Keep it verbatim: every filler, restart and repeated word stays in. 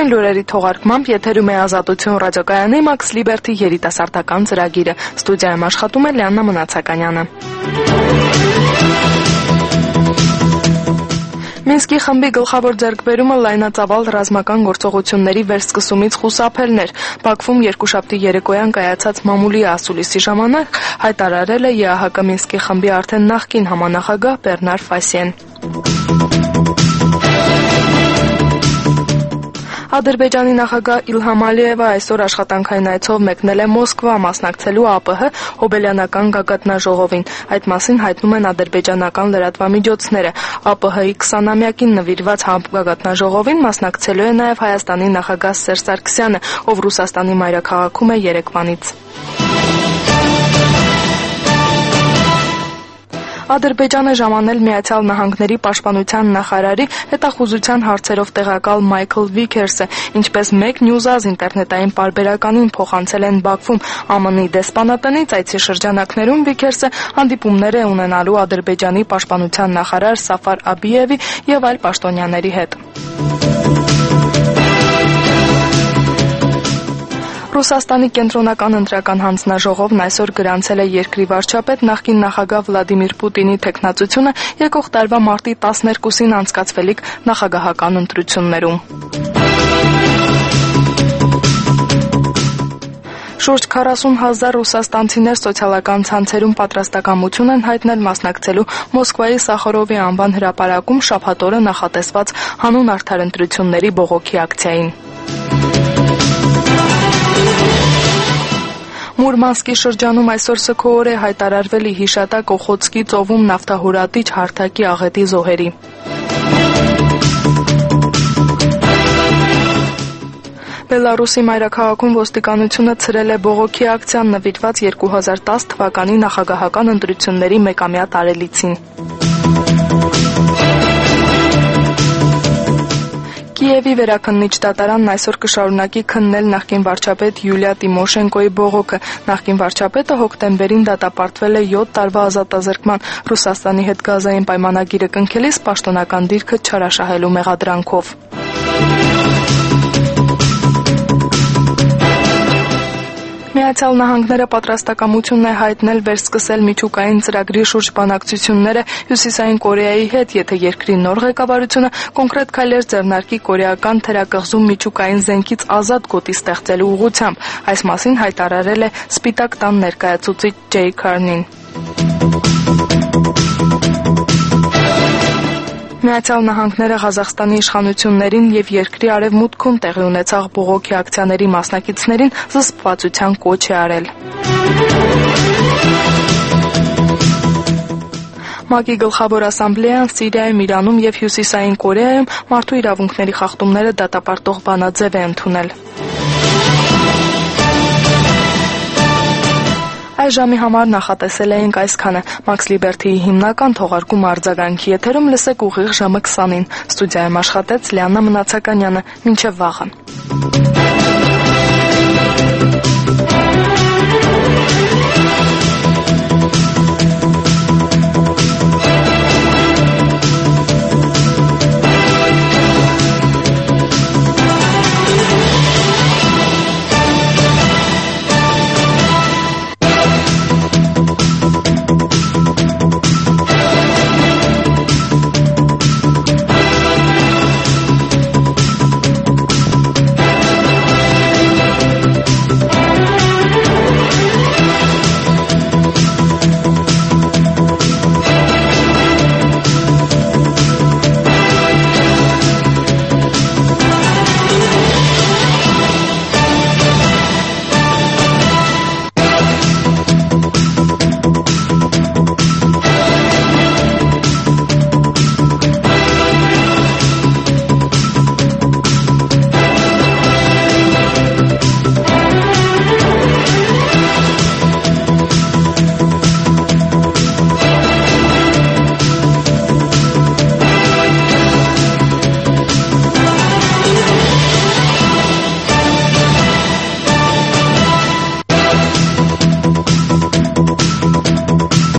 Այսօրյան լուրերի թողարկմամբ եթերում է Ազատություն ռադիոկայանի Max Liberty երիտասարդական ծրագիրը։ Ստուդիայում աշխատում է Լիաննա Մնացականյանը։ Մինսկի խմբի գլխավոր ձեռքբերումը լայնածավալ ռազմական գործողությունների վերսկսումից խուսափելն էր։ Բաքվում երկուշաբթի երեկոյան կայացած մամուլի ասուլիսի ժամանակ հայտարարել է ԵԱՀԿ Մինսկի խմբի արդեն նախկին համանախագահ Բեռնար Ֆասիեն։ Ադրբեջանի նախագահ Իլհամ Ալիևը այսօր աշխատանքային այցով մեկնել է Մոսկվա մասնակցելու ԱՊՀ հոբելյանական գագաթնաժողովին։ Այդ մասին հայտնում են ադրբեջանական լրատվամիջոցները։ ԱՊՀ-ի քսանամյակին նվիրված գագաթնաժողովին մասնակցելու է նաև Հայաստանի նախագահ Սերժ Սարգսյանը, ով Ռուսաստանի մայրաքաղաքում է Երևանից։ Ադրբեջանը ժամանել Միացյալ Նահանգների պաշտպանության նախարարի հետախուզության հարցերով տեղակալ Մայքլ Վիքերսը, ինչպես մեկ Նյուզազ ինտերնետային պարբերականին փոխանցել են Բաքվում ԱՄՆ-ի դեսպանատնից այցի շրջանակներում Վիքերսը հանդիպումներ է ունենալու Ադրբեջանի պաշտպանության նախարար Սաֆար Աբիևի եւ այլ պաշտոնյաների հետ։ Ռուսաստանի կենտրոնական ընտրական հանձնաժողովն այսօր գրանցել է երկրի վարչապետ նախկին նախագահ Վլադիմիր Պուտինի թեկնածությունը եկող տարվա մարտի տասներկուսին անցկացվելիք նախագահական ընտրություններում։ Շուրջ քառասուն հազար ռուսաստանցիներ սոցիալական ցանցերում պատրաստակամություն են հայտնել մասնակցելու Մոսկվայի Սախարովի անվան հրապարակում շաբաթ օրը նախատեսված հանուն արդար ընտրությունների բողոքի ակցիային։ Մուրմանսկի շրջանում այսօր սգոհոր է հայտարարվել ի հիշատակ Օխոտսկի ծովում նավթահորատիչ հարթակի աղետի զոհերի։ Բելարուսի մայրաքաղաքում ոստիկանությունը ցրել է բողոքի ակցիան նվիրված երկու հազար տասը թվականի նախագահական ընտրությունների մեկամյա տարելիցին։ Կիևի վերաքննիչ դատարանն այսօր կշարունակի քննել նախկին վարչապետ Յուլիա Տիմոշենկոյի բողոքը։ Նախկին վարչապետը հոկտեմբերին դատապարտվել է յոթ տարվա ազատազրկման, Ռուսաստանի հետ գազային պայմանագիրը կնքելիս պաշտոնական դիրքը չարաշահելու մեղադրանքով։ Միացյալ Նահանգները պատրաստակամություն է հայտնել վերսկսել միջուկային ծրագրի շուրջ բանակցությունները Հյուսիսային Կորեայի հետ, եթե երկրի նոր ղեկավարությունը կոնկրետ քայլեր ձեռնարկի կորեական թերակղզում միջուկային զենքից ազատ գոտի ստեղծելու ուղղությամբ։ Այս մասին հայտարարել է Սպիտակ տան ներկայացուցիչ Ջեյ Քարնին։ Միացյալ Նահանգները Ղազախստանի իշխանություններին եւ երկրի արևմուտքում տեղի ունեցող բողոքի ակցիաների մասնակիցներին զսպվածության կոչ է արել։ ՄԱԿ-ի գլխավոր ասամբլեան Սիրիայում, Իրանում եւ Հյուսիսային Կորեայում մարդու իրավունքների խախտումները դատապարտող բանաձև է ընդունել։ Այս ժամի համար նախատեսել էինք այսքանը։ Max Liberty-ի հիմնական թողարկում արձագանքի եթերում լսեք ուղիղ ժամը քսանին։ Ստուդիայում աշխատեց Լիաննա Մնացականյանը։ Մինչև վաղը։